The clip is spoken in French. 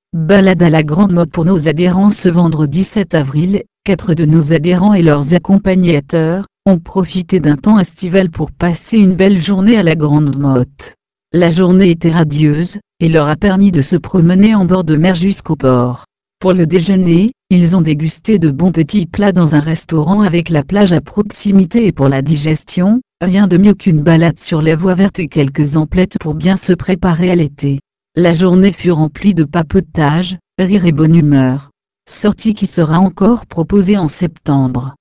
Balade à la Grande Motte pour nos adhérents ce vendredi 7 avril, 4 de nos adhérents et leurs accompagnateurs ont profité d'un temps estival pour passer une belle journée à la Grande Motte. La journée était radieuse, et leur a permis de se promener en bord de mer jusqu'au port. Pour le déjeuner, ils ont dégusté de bons petits plats dans un restaurant avec la plage à proximité et pour la digestion, rien de mieux qu'une balade sur les voies vertes et quelques emplettes pour bien se préparer à l'été. La journée fut remplie de papotage, rire et bonne humeur. Sortie qui sera encore proposée en septembre.